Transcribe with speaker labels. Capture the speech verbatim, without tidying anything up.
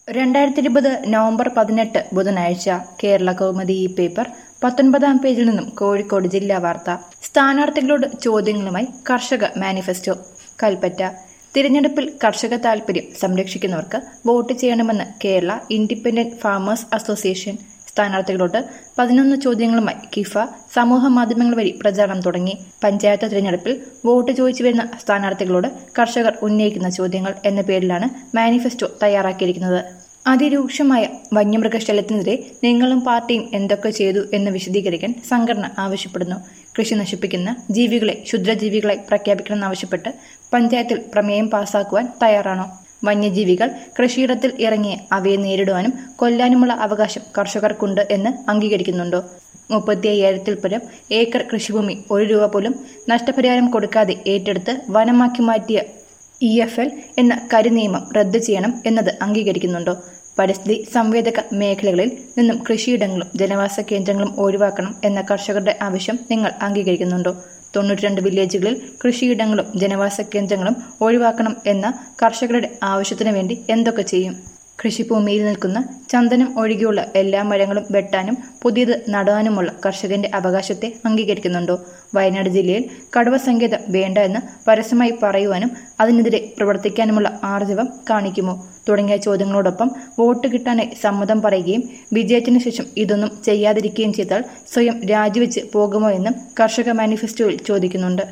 Speaker 1: രണ്ടായിരത്തി ഇരുപത് നവംബർ പതിനെട്ട് ബുധനാഴ്ച കേരള കൗമുദി ഈ പേപ്പർ പത്തൊൻപതാം പേജിൽ നിന്നും കോഴിക്കോട് ജില്ലാ വാർത്ത. സ്ഥാനാർത്ഥികളോട് ചോദ്യങ്ങളുമായി കർഷക മാനിഫെസ്റ്റോ. കൽപ്പറ്റ. തിരഞ്ഞെടുപ്പിൽ കർഷക താൽപര്യം സംരക്ഷിക്കുന്നവർക്ക് വോട്ട് ചെയ്യണമെന്ന് കേരള ഇൻഡിപെൻഡന്റ് ഫാമേഴ്സ് അസോസിയേഷൻ. സ്ഥാനാർത്ഥികളോട് പതിനൊന്ന് ചോദ്യങ്ങളുമായി കിഫ സമൂഹ മാധ്യമങ്ങൾ വഴി പ്രചാരണം തുടങ്ങി. പഞ്ചായത്ത് തിരഞ്ഞെടുപ്പിൽ വോട്ട് ചോദിച്ചു വരുന്ന സ്ഥാനാർത്ഥികളോട് കർഷകർ ഉന്നയിക്കുന്ന ചോദ്യങ്ങൾ എന്ന പേരിലാണ് മാനിഫെസ്റ്റോ തയ്യാറാക്കിയിരിക്കുന്നത്. അതിരൂക്ഷമായ വന്യമൃഗശല്യത്തിനെതിരെ നിങ്ങളും പാർട്ടിയും എന്തൊക്കെ ചെയ്തു എന്ന് വിശദീകരിക്കാൻ സംഘടന ആവശ്യപ്പെടുന്നു. കൃഷി നശിപ്പിക്കുന്ന ജീവികളെ ക്ഷുദ്രജീവികളായി പ്രഖ്യാപിക്കണമെന്നാവശ്യപ്പെട്ട് പഞ്ചായത്തിൽ പ്രമേയം പാസാക്കുവാൻ തയ്യാറാണോ? വന്യജീവികൾ കൃഷിയിടത്തിൽ ഇറങ്ങി അവയെ നേരിടുവാനും കൊല്ലാനുമുള്ള അവകാശം കർഷകർക്കുണ്ട് എന്ന് അംഗീകരിക്കുന്നുണ്ടോ? മുപ്പത്തി അയ്യായിരത്തിൽ പരം ഏക്കർ കൃഷിഭൂമി ഒരു രൂപ പോലും നഷ്ടപരിഹാരം കൊടുക്കാതെ ഏറ്റെടുത്ത് വനമാക്കി മാറ്റിയ ഇ എഫ് എൽ എന്ന കരിനിയമം റദ്ദു ചെയ്യണം എന്നത് അംഗീകരിക്കുന്നുണ്ടോ? പരിസ്ഥിതി സംവേദക മേഖലകളിൽ നിന്നും കൃഷിയിടങ്ങളും ജനവാസ കേന്ദ്രങ്ങളും ഒഴിവാക്കണം എന്ന കർഷകരുടെ ആവശ്യം നിങ്ങൾ അംഗീകരിക്കുന്നുണ്ടോ? തൊണ്ണൂറ്റി രണ്ട് വില്ലേജുകളിൽ കൃഷിയിടങ്ങളും ജനവാസ കേന്ദ്രങ്ങളും ഒഴിവാക്കണം എന്ന കർഷകരുടെ ആവശ്യത്തിനു വേണ്ടി എന്തൊക്കെ ചെയ്യും? കൃഷിഭൂമിയിൽ നിൽക്കുന്ന ചന്ദനം ഒഴികെയുള്ള എല്ലാ മരങ്ങളും വെട്ടാനും പുതിയത് നടാനുമുള്ള കർഷകന്റെ അവകാശത്തെ അംഗീകരിക്കുന്നുണ്ടോ? വയനാട് ജില്ലയിൽ കടുവ സങ്കേതം വേണ്ട എന്ന് പരസ്യമായി പറയുവാനും അതിനെതിരെ പ്രവർത്തിക്കാനുമുള്ള ആർജവം കാണിക്കുമോ? തുടങ്ങിയ ചോദ്യങ്ങളോടൊപ്പം വോട്ട് കിട്ടാനായി സമ്മതം പറയുകയും വിജയത്തിനു ശേഷം ഇതൊന്നും ചെയ്യാതിരിക്കുകയും ചെയ്താൽ സ്വയം രാജിവെച്ച് പോകുമോ എന്നും കർഷക മാനിഫെസ്റ്റോയിൽ ചോദിക്കുന്നുണ്ട്.